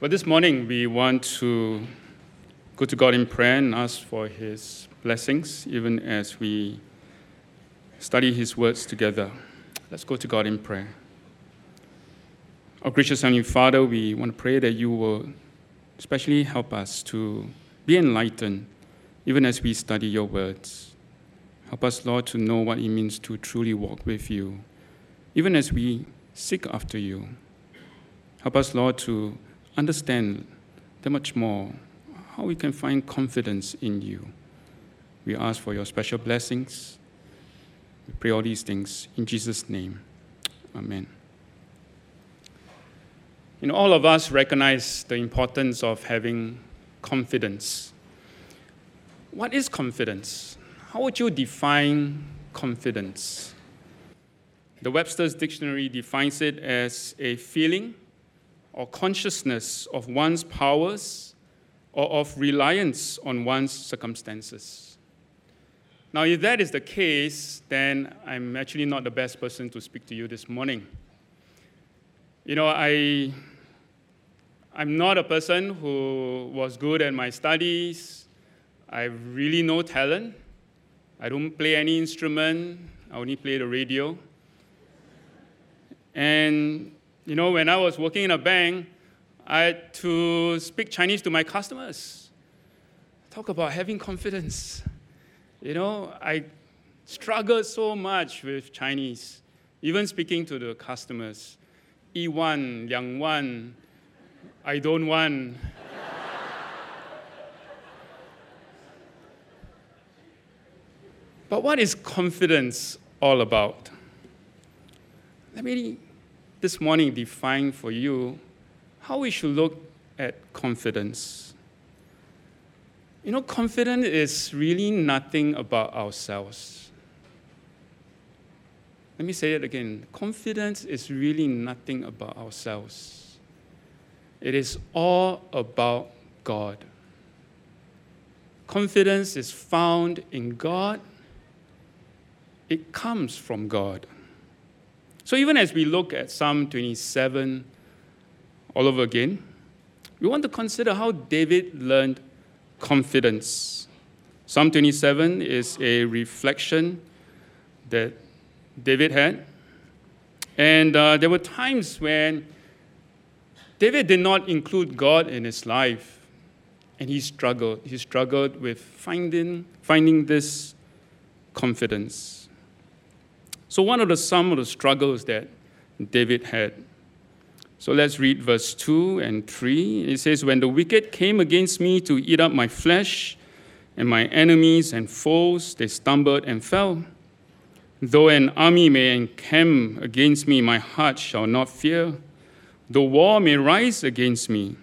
But this morning, we want to go to God in prayer and ask for His blessings, even as we study His words together. Let's go to God in prayer. Our gracious Heavenly Father, we want to pray that you will especially help us to be enlightened, even as we study your words. Help us, Lord, to know what it means to truly walk with you, even as we seek after you. Help us, Lord, to understand that much more, how we can find confidence in you. We ask for your special blessings. We pray all these things in Jesus' name. Amen. All of us recognize the importance of having confidence. What is confidence? How would you define confidence? The Webster's Dictionary defines it as a feeling or consciousness of one's powers or of reliance on one's circumstances. Now, if that is the case, then I'm actually not the best person to speak to you this morning. I'm not a person who was good at my studies. I have really no talent. I don't play any instrument. I only play the radio. And when I was working in a bank, I had to speak Chinese to my customers. Talk about having confidence. I struggled so much with Chinese, even speaking to the customers. 一万, 2万, I don't want. But what is confidence all about? Let me this morning define for you how we should look at confidence. Confidence is really nothing about ourselves. Let me say it again. Confidence is really nothing about ourselves. It is all about God. Confidence is found in God. It comes from God. So even as we look at Psalm 27 all over again, we want to consider how David learned confidence. Psalm 27 is a reflection that David had. And there were times when David did not include God in his life, and he struggled. He struggled with finding this confidence. So what are some of the struggles that David had? So let's read verse 2 and 3. It says, "When the wicked came against me to eat up my flesh, and my enemies and foes, they stumbled and fell. Though an army may encamp against me, my heart shall not fear. Though war may rise against me."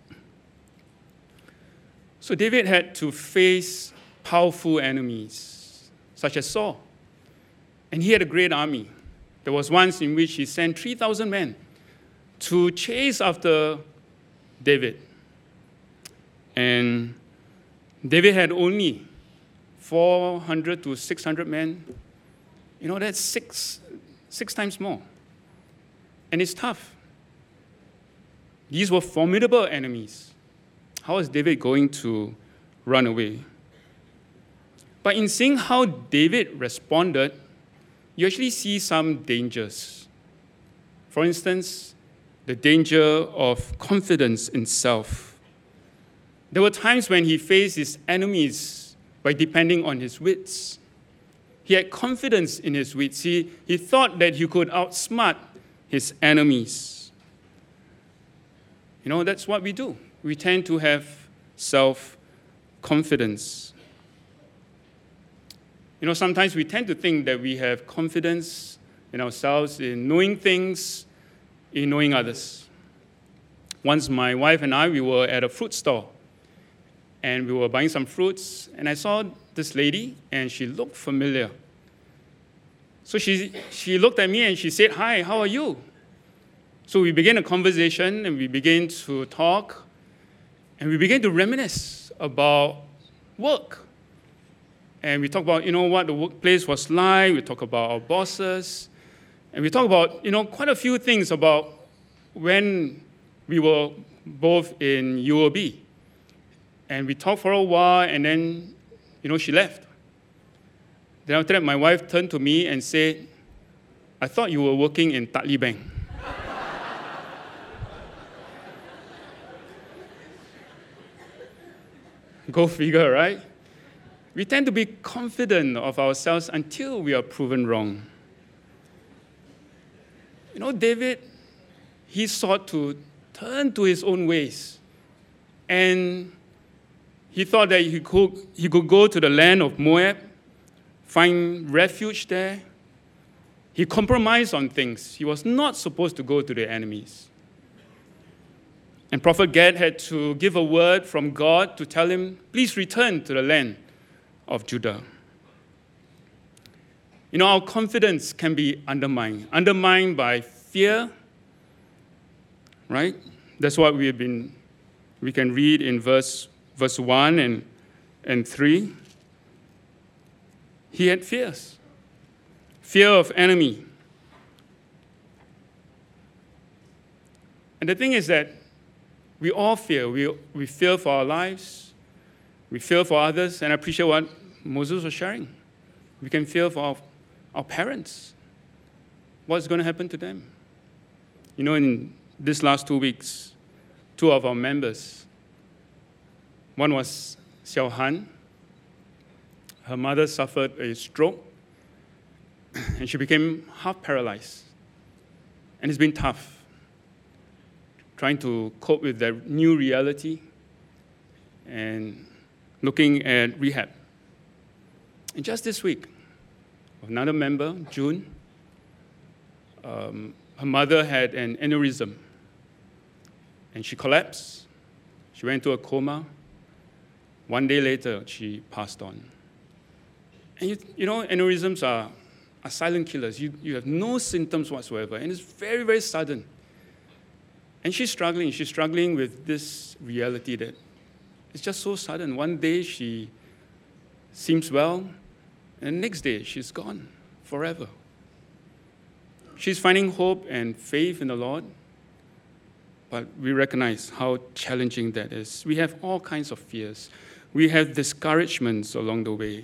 So David had to face powerful enemies, such as Saul. And he had a great army. There was once in which he sent 3,000 men to chase after David. And David had only 400 to 600 men. That's six times more. And it's tough. These were formidable enemies. How is David going to run away? But in seeing how David responded, you actually see some dangers. For instance, the danger of confidence in self. There were times when he faced his enemies by depending on his wits. He had confidence in his wits. He thought that he could outsmart his enemies. That's what we do. We tend to have self-confidence. Sometimes we tend to think that we have confidence in ourselves, in knowing things, in knowing others. Once my wife and I, we were at a fruit store, and we were buying some fruits, and I saw this lady, and she looked familiar. So she looked at me, and she said, "Hi, how are you?" So we began a conversation, and we began to talk, and we began to reminisce about work. And we talk about, what the workplace was like. We talk about our bosses. And we talk about, quite a few things about when we were both in UOB. And we talked for a while, and then, she left. Then after that, my wife turned to me and said, I thought you were working in Tatli Bank. Go figure, right? We tend to be confident of ourselves until we are proven wrong. David, he sought to turn to his own ways. And he thought that he could go to the land of Moab, find refuge there. He compromised on things. He was not supposed to go to the enemies. And Prophet Gad had to give a word from God to tell him, please return to the land of Judah. Our confidence can be undermined by fear, right? That's what we can read in verse 1 and 3. He had fears. Fear of enemy. And the thing is that we all fear. We fear for our lives. We fear for others. And I appreciate what Moses was sharing. We can fear for our parents. What's going to happen to them? In these last 2 weeks, 2 of our members, one was Xiao Han. Her mother suffered a stroke, and she became half paralyzed. And it's been tough trying to cope with that new reality and looking at rehab. And just this week, another member, June, her mother had an aneurysm, and she collapsed. She went into a coma. 1 day later, she passed on. And aneurysms are silent killers. You have no symptoms whatsoever, and it's very, very sudden. And she's struggling. She's struggling with this reality that it's just so sudden. 1 day she seems well, and the next day she's gone forever. She's finding hope and faith in the Lord, but we recognize how challenging that is. We have all kinds of fears. We have discouragements along the way.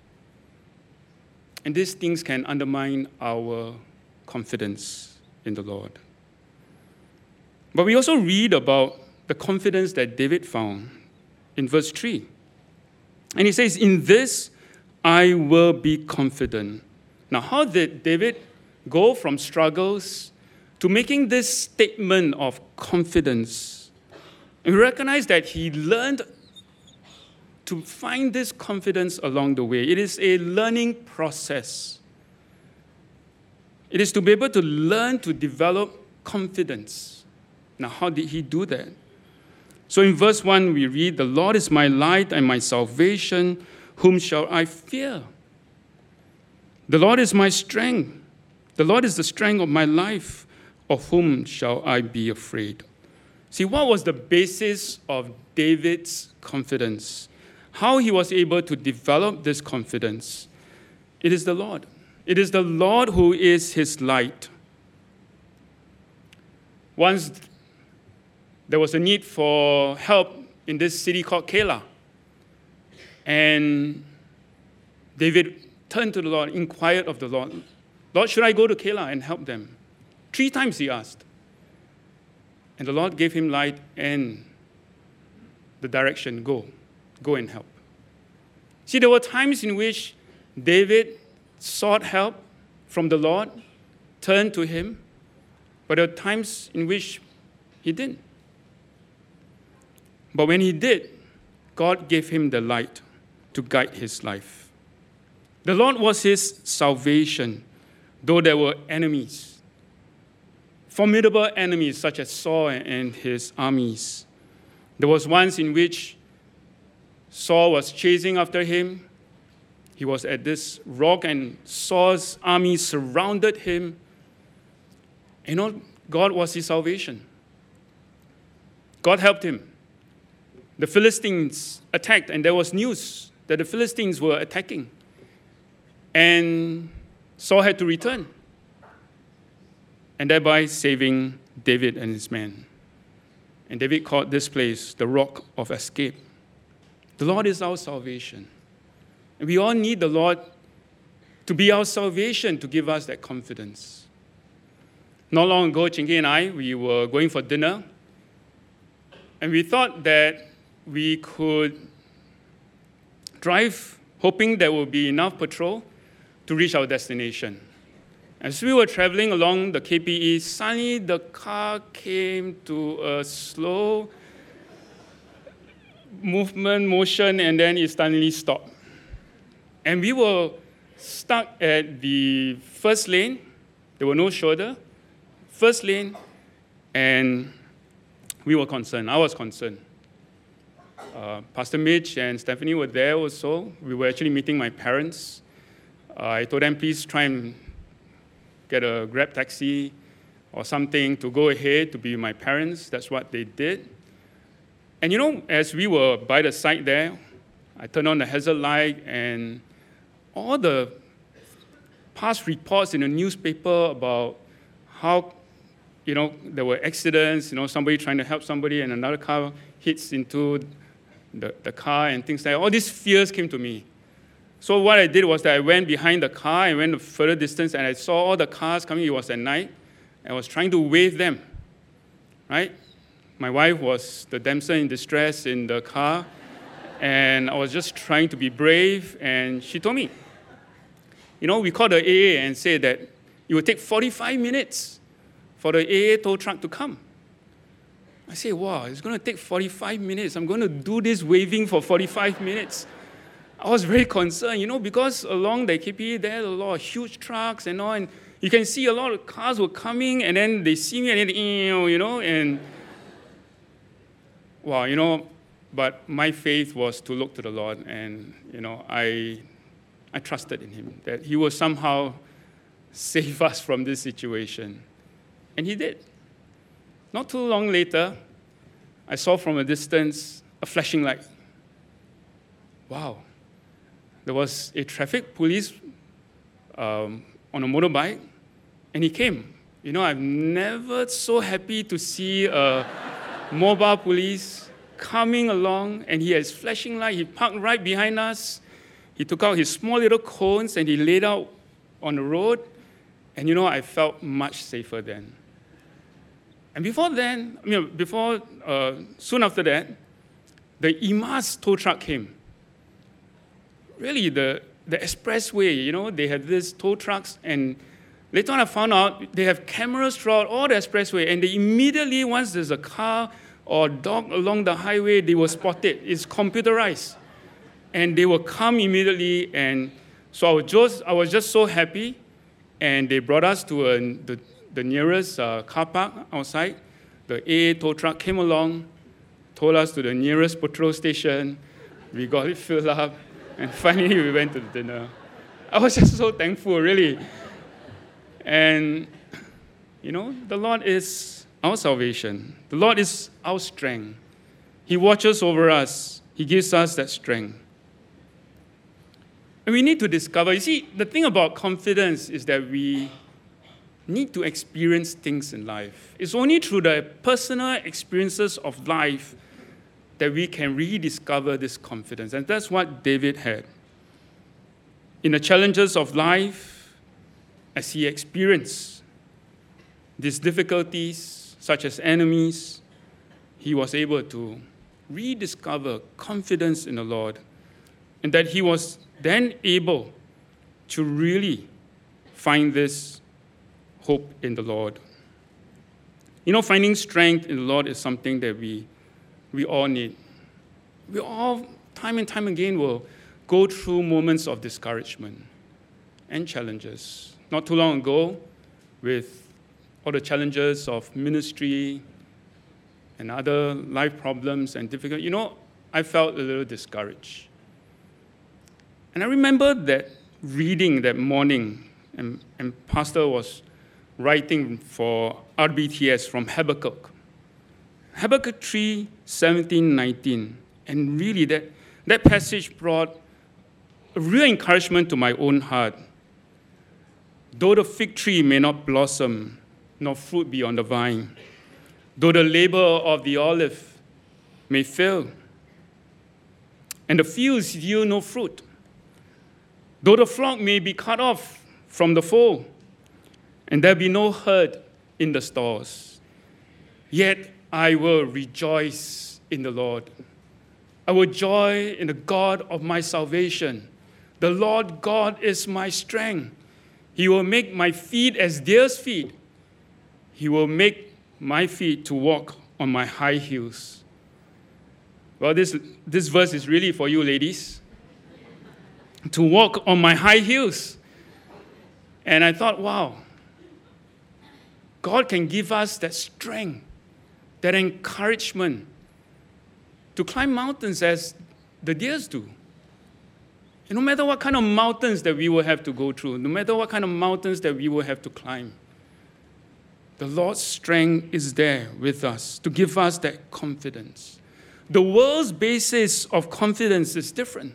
And these things can undermine our confidence in the Lord. But we also read about the confidence that David found in verse 3. And he says, in this I will be confident. Now, how did David go from struggles to making this statement of confidence? And we recognize that he learned to find this confidence along the way. It is a learning process. It is to be able to learn to develop confidence. Now, how did he do that? So in verse 1, we read, the Lord is my light and my salvation. Whom shall I fear? The Lord is my strength. The Lord is the strength of my life. Of whom shall I be afraid? See, what was the basis of David's confidence? How he was able to develop this confidence? It is the Lord. It is the Lord who is his light. Once there was a need for help in this city called Keilah. And David turned to the Lord, inquired of the Lord, Lord, should I go to Keilah and help them? 3 times he asked. And the Lord gave him light and the direction, go and help. See, there were times in which David sought help from the Lord, turned to him, but there were times in which he didn't. But when he did, God gave him the light to guide his life. The Lord was his salvation, though there were enemies, formidable enemies such as Saul and his armies. There was once in which Saul was chasing after him. He was at this rock, and Saul's army surrounded him. God was his salvation. God helped him. The Philistines attacked, and there was news that the Philistines were attacking. And Saul had to return, and thereby saving David and his men. And David called this place the rock of escape. The Lord is our salvation. And we all need the Lord to be our salvation, to give us that confidence. Not long ago, Chinky and I, we were going for dinner. And we thought that we could drive, hoping there would be enough petrol to reach our destination. As we were traveling along the KPE, suddenly the car came to a slow motion, and then it suddenly stopped. And we were stuck at the first lane. There were no shoulder. First lane, and we were concerned. I was concerned. Pastor Mitch and Stephanie were there also. We were actually meeting my parents. I told them, please try and get a Grab taxi or something to go ahead to be with my parents. That's what they did. And you know, as we were by the side there, I turned on the hazard light, and all the past reports in the newspaper about how, you know, there were accidents, you know, somebody trying to help somebody and another car hits into the car and things like that. All these fears came to me. So what I did was that I went behind the car, I went a further distance, and I saw all the cars coming. It was at night. I was trying to wave them, right? My wife was the damsel in distress in the car, and I was just trying to be brave, and she told me, you know, we called the AA and said that it would take 45 minutes for the AA tow truck to come. I said, wow, it's going to take 45 minutes. I'm going to do this waving for 45 minutes. I was very concerned, you know, because along the KPA, there are a lot of huge trucks and all, and you can see a lot of cars were coming, and then they see me, and then, you know, and, wow, you know, but my faith was to look to the Lord, and, you know, I trusted in Him, that He will somehow save us from this situation. And He did. Not too long later, I saw from a distance a flashing light. Wow. There was a traffic police on a motorbike, and he came. You know, I'm never so happy to see a mobile police coming along, and he has flashing light. He parked right behind us. He took out his small little cones, and he laid out on the road. And, you know, I felt much safer then. And before then, soon after that, the IMAS tow truck came. Really, the expressway, you know, they had these tow trucks, and later on I found out they have cameras throughout all the expressway, and they immediately, once there's a car or dog along the highway, they will spot it. It's computerized. And they will come immediately, and so I was just so happy, and they brought us to the nearest car park outside. The AA tow truck came along, told us to the nearest petrol station. We got it filled up, and finally we went to the dinner. I was just so thankful, really. And, you know, the Lord is our salvation. The Lord is our strength. He watches over us. He gives us that strength. And we need to discover, you see, the thing about confidence is that we need to experience things in life. It's only through the personal experiences of life that we can rediscover this confidence. And that's what David had. In the challenges of life, as he experienced these difficulties, such as enemies, he was able to rediscover confidence in the Lord, and that he was then able to really find this hope in the Lord. You know, finding strength in the Lord is something that we all need. We all, time and time again, will go through moments of discouragement and challenges. Not too long ago, with all the challenges of ministry and other life problems and difficulties, you know, I felt a little discouraged. And I remember that reading that morning, and Pastor was writing for RBTS from Habakkuk. Habakkuk 3, 17, 19. And really, that passage brought a real encouragement to my own heart. Though the fig tree may not blossom, nor fruit be on the vine, Though the labor of the olive may fail, and the fields yield no fruit, though the flock may be cut off from the fold, and there be no herd in the stalls, yet I will rejoice in the Lord. I will joy in the God of my salvation. The Lord God is my strength. He will make my feet as deer's feet. He will make my feet to walk on my high heels. Well, this verse is really for you, ladies. To walk on my high heels. And I thought, wow, God can give us that strength, that encouragement to climb mountains as the deers do. And no matter what kind of mountains that we will have to go through, no matter what kind of mountains that we will have to climb, the Lord's strength is there with us to give us that confidence. The world's basis of confidence is different.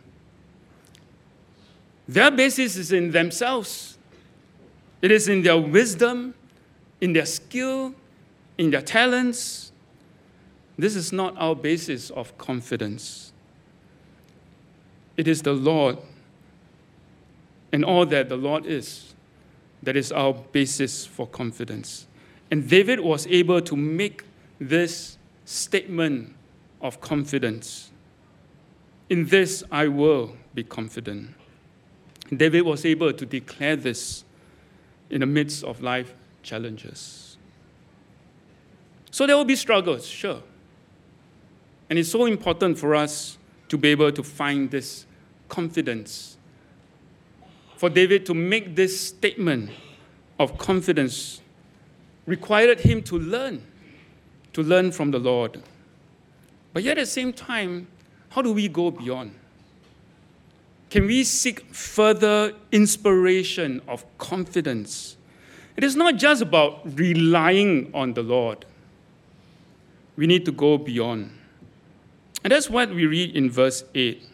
Their basis is in themselves. It is in their wisdom, in their skill, in their talents. This is not our basis of confidence. It is the Lord and all that the Lord is that is our basis for confidence. And David was able to make this statement of confidence. In this I will be confident. David was able to declare this in the midst of life challenges. So there will be struggles, sure. And it's so important for us to be able to find this confidence. For David to make this statement of confidence required him to learn from the Lord. But yet at the same time, how do we go beyond? Can we seek further inspiration of confidence? It is not just about relying on the Lord. We need to go beyond. And that's what we read in verse 8.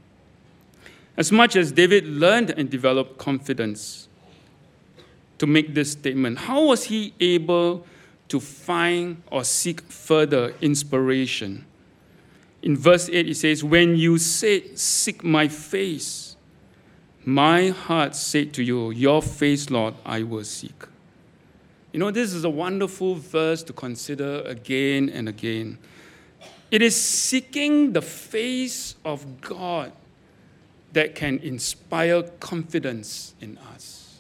As much as David learned and developed confidence to make this statement, how was he able to find or seek further inspiration? In verse 8, it says, "When you said, 'Seek my face,' my heart said to you, 'Your face, Lord, I will seek.'" You know, this is a wonderful verse to consider again and again. It is seeking the face of God that can inspire confidence in us.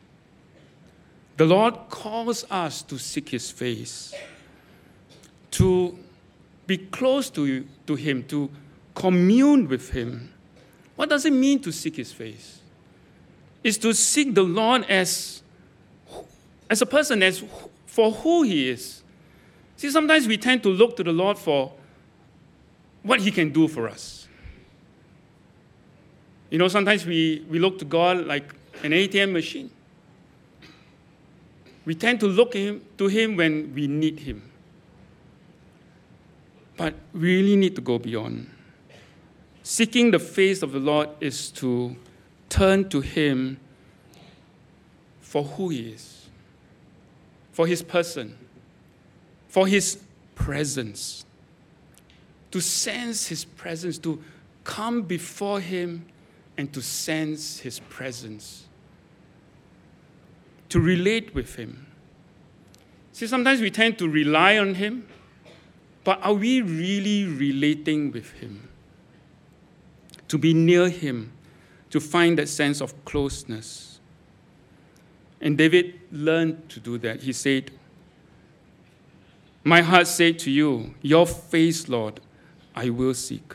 The Lord calls us to seek his face, to be close to him, to commune with him. What does it mean to seek his face? It's to seek the Lord as a person, as for who he is. See, sometimes we tend to look to the Lord for what he can do for us. You know, sometimes we look to God like an ATM machine. We tend to look to him when we need him. But we really need to go beyond. Seeking the face of the Lord is to turn to him for who he is, for his person, for his presence, to sense his presence, to come before him and to sense his presence, to relate with him. See, sometimes we tend to rely on him, but are we really relating with him? To be near him, to find that sense of closeness. And David learned to do that. He said, "My heart said to you, 'Your face, Lord, I will seek.'"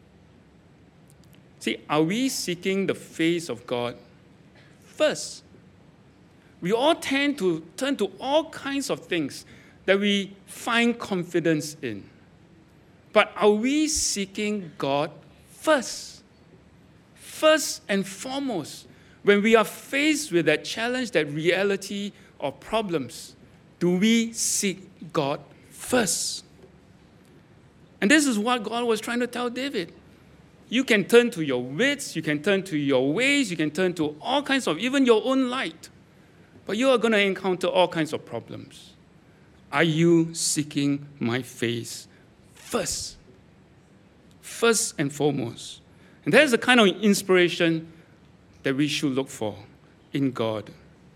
See, are we seeking the face of God first? We all tend to turn to all kinds of things that we find confidence in. But are we seeking God first? First and foremost, when we are faced with that challenge, that reality or problems, do we seek God first? And this is what God was trying to tell David. You can turn to your wits, you can turn to your ways, you can turn to all kinds of, even your own light. But you are going to encounter all kinds of problems. Are you seeking my face first? First and foremost. And that is the kind of inspiration that we should look for in God.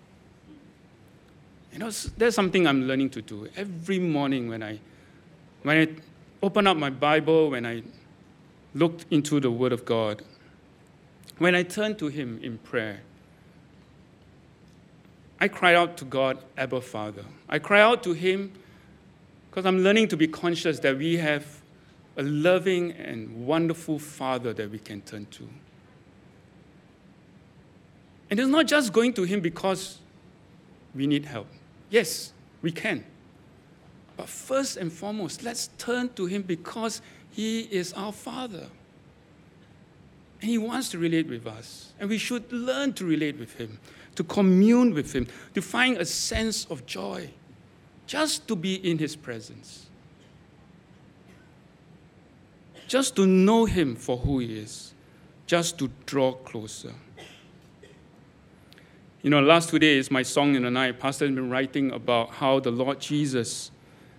There's something I'm learning to do. Every morning when I open up my Bible, when I look into the Word of God, when I turn to Him in prayer, I cry out to God, Abba, Father. I cry out to Him because I'm learning to be conscious that we have a loving and wonderful Father that we can turn to. And it's not just going to Him because we need help. Yes, we can. But first and foremost, let's turn to Him because He is our Father. And He wants to relate with us. And we should learn to relate with Him, to commune with Him, to find a sense of joy, just to be in His presence. Just to know Him for who He is, just to draw closer. Last 2 days, my song in the night, Pastor has been writing about how the Lord Jesus,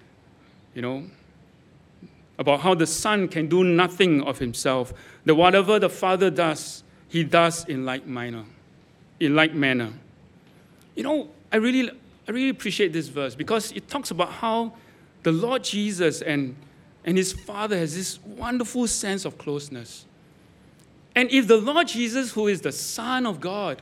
about how the Son can do nothing of Himself, that whatever the Father does, He does in like manner. I really appreciate this verse because it talks about how the Lord Jesus and His Father has this wonderful sense of closeness. And if the Lord Jesus, who is the Son of God,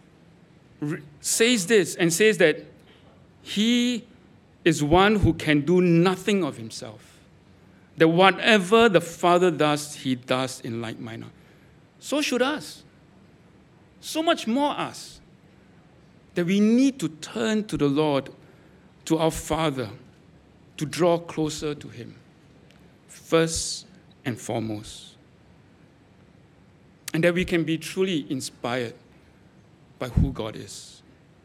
says this and says that He is one who can do nothing of Himself, that whatever the Father does, He does in like manner, so should us. So much more us, that we need to turn to the Lord, to our Father, to draw closer to Him, first and foremost. And that we can be truly inspired by who God is.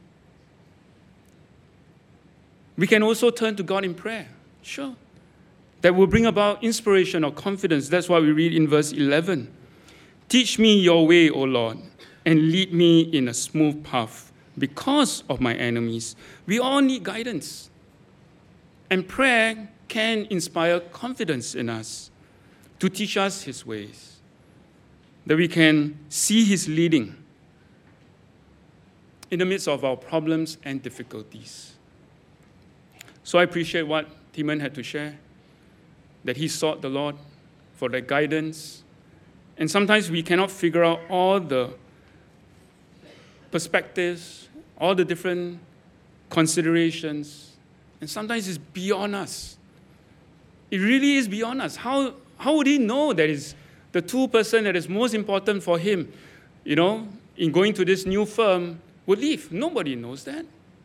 We can also turn to God in prayer. Sure. That will bring about inspiration or confidence. That's why we read in verse 11. Teach me your way, O Lord, and lead me in a smooth path because of my enemies. We all need guidance. And prayer can inspire confidence in us to teach us His ways, that we can see His leading in the midst of our problems and difficulties. So I appreciate what Timon had to share, that he sought the Lord for the guidance. And sometimes we cannot figure out all the perspectives, all the different considerations, and sometimes it's beyond us. It really is beyond us. How would he know that is the two person that is most important for him, in going to this new firm, would leave? Nobody knows that.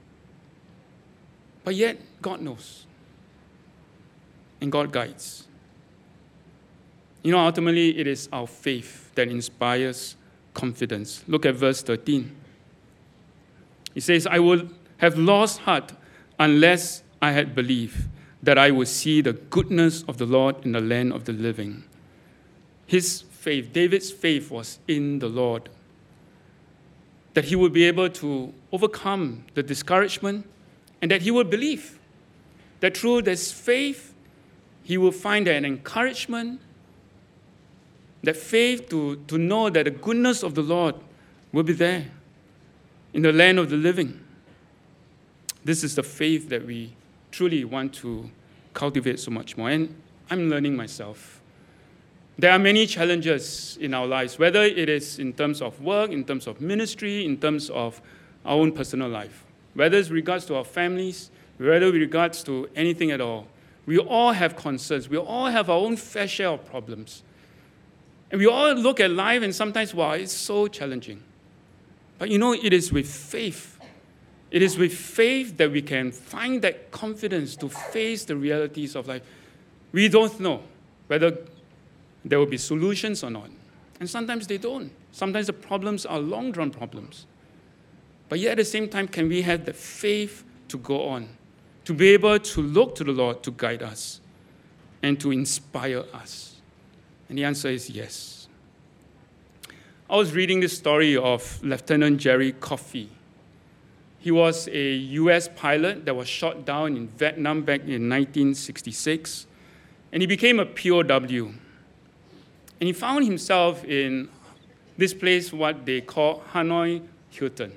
But yet, God knows. And God guides. Ultimately, it is our faith that inspires confidence. Look at verse 13. It says, I would have lost heart unless I had believed that I would see the goodness of the Lord in the land of the living. His faith, David's faith, was in the Lord. That he would be able to overcome the discouragement and that he would believe that through this faith, he will find an encouragement, that faith to know that the goodness of the Lord will be there in the land of the living. This is the faith that we truly want to cultivate so much more. And I'm learning myself. There are many challenges in our lives, whether it is in terms of work, in terms of ministry, in terms of our own personal life, whether it's regards to our families, whether it regards to anything at all. We all have concerns. We all have our own fair share of problems. And we all look at life and sometimes, wow, it's so challenging. But it is with faith. It is with faith that we can find that confidence to face the realities of life. We don't know whether there will be solutions or not. And sometimes they don't. Sometimes the problems are long-drawn problems. But yet at the same time, can we have the faith to go on, to be able to look to the Lord to guide us and to inspire us? And the answer is yes. I was reading this story of Lieutenant Jerry Coffey. He was a U.S. pilot that was shot down in Vietnam back in 1966, and he became a POW. And he found himself in this place, what they call Hanoi Hilton.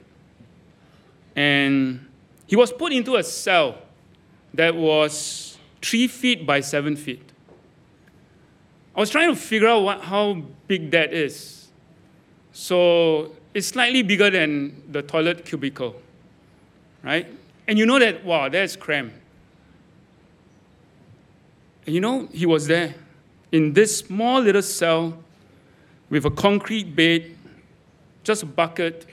And he was put into a cell that was 3 feet by 7 feet. I was trying to figure out how big that is. So it's slightly bigger than the toilet cubicle, right? And you know that, wow, that's cramped. And you know, he was there in this small little cell with a concrete bed, just a bucket,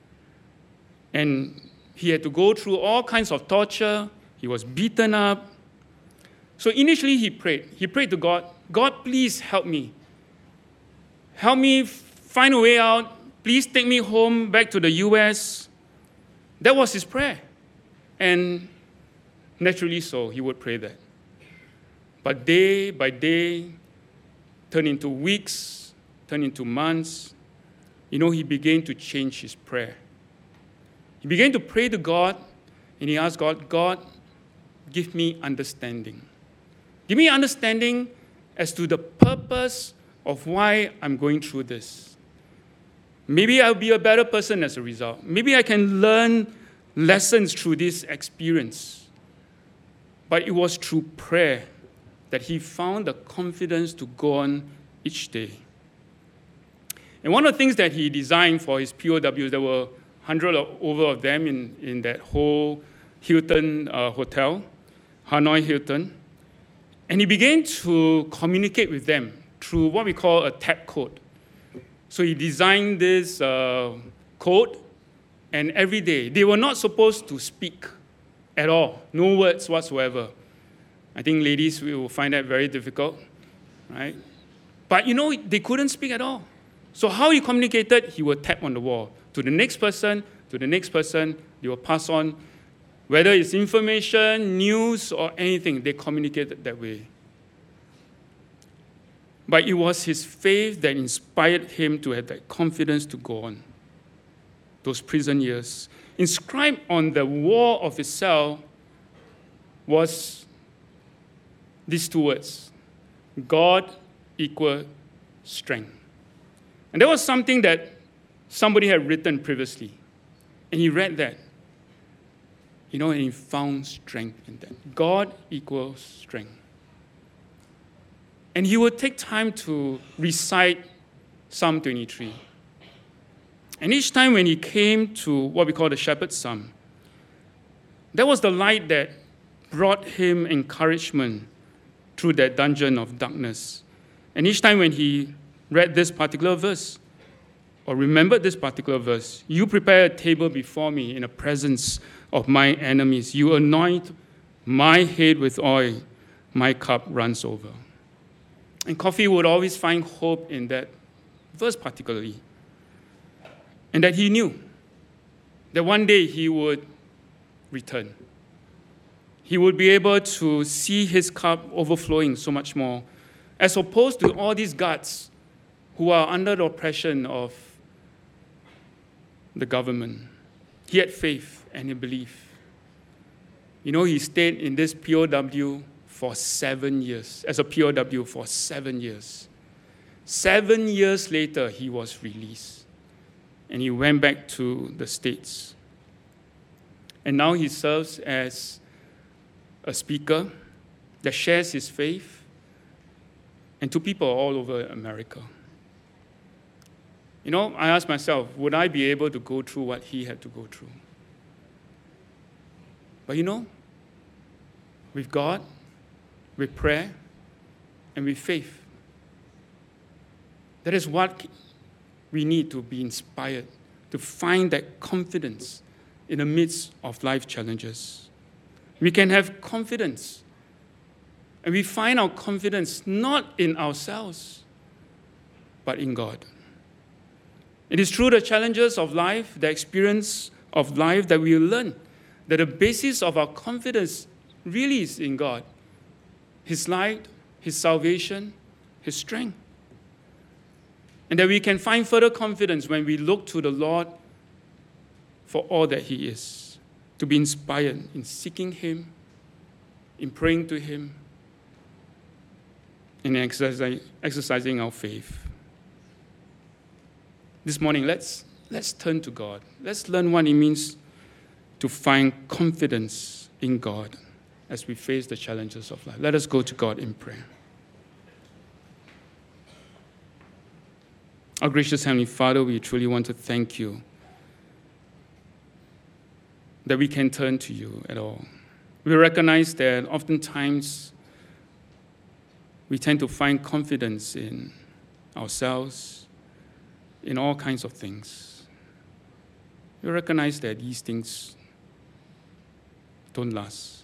and he had to go through all kinds of torture. He was beaten up. So initially he prayed. He prayed to God, God, please help me. Help me find a way out. Please take me home back to the U.S. That was his prayer. And naturally so, he would pray that. But day by day, turned into weeks, turned into months, he began to change his prayer. He began to pray to God, and he asked God, God, give me understanding. Give me understanding as to the purpose of why I'm going through this. Maybe I'll be a better person as a result. Maybe I can learn lessons through this experience. But it was through prayer that he found the confidence to go on each day. And one of the things that he designed for his POWs, there were 100 or over of them in that whole Hilton hotel, Hanoi Hilton. And he began to communicate with them through what we call a tap code. So he designed this code, and every day, they were not supposed to speak at all, no words whatsoever. I think ladies will find that very difficult, right? But they couldn't speak at all. So how he communicated, he would tap on the wall. To the next person, they will pass on. Whether it's information, news, or anything, they communicated that way. But it was his faith that inspired him to have that confidence to go on. Those prison years. Inscribed on the wall of his cell was these two words: God equal strength. And that was something that somebody had written previously. And he read that. And he found strength in that. God equals strength. And he would take time to recite Psalm 23. And each time when he came to what we call the Shepherd's Psalm, that was the light that brought him encouragement through that dungeon of darkness. And each time when he read this particular verse, or remembered this particular verse, you prepare a table before me in the presence of my enemies. You anoint my head with oil. My cup runs over. And Kofi would always find hope in that verse particularly. And that he knew that one day he would return. He would be able to see his cup overflowing so much more, as opposed to all these guards who are under the oppression of the government. He had faith and he believed. He stayed in this POW for 7 years, as a POW for 7 years. 7 years later, he was released. And he went back to the States. And now he serves as a speaker that shares his faith and to people all over America. I asked myself, would I be able to go through what he had to go through? But with God, with prayer, and with faith, that is what we need to be inspired, to find that confidence in the midst of life challenges. We can have confidence, and we find our confidence not in ourselves, but in God. It is through the challenges of life, the experience of life, that we learn that the basis of our confidence really is in God. His light, His salvation, His strength. And that we can find further confidence when we look to the Lord for all that He is. to be inspired in seeking Him, in praying to Him, in exercising our faith. This morning, let's turn to God. Let's learn what it means to find confidence in God as we face the challenges of life. Let us go to God in prayer. Our gracious Heavenly Father, we truly want to thank you that we can turn to you at all. We recognize that oftentimes we tend to find confidence in ourselves, in all kinds of things. We recognize that these things don't last.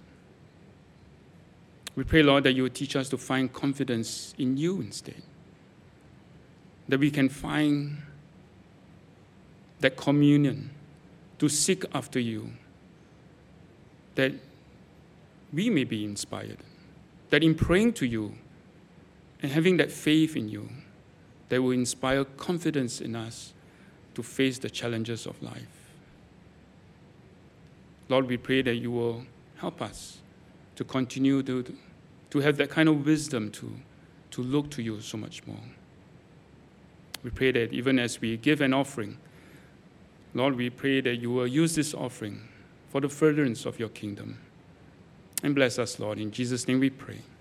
We pray, Lord, that you would teach us to find confidence in you instead. That we can find that communion, to seek after you, that we may be inspired, that in praying to you and having that faith in you, that will inspire confidence in us to face the challenges of life. Lord, we pray that you will help us to continue to have that kind of wisdom to look to you so much more. We pray that even as we give an offering, Lord, we pray that you will use this offering for the furtherance of your kingdom. And bless us, Lord. In Jesus' name we pray.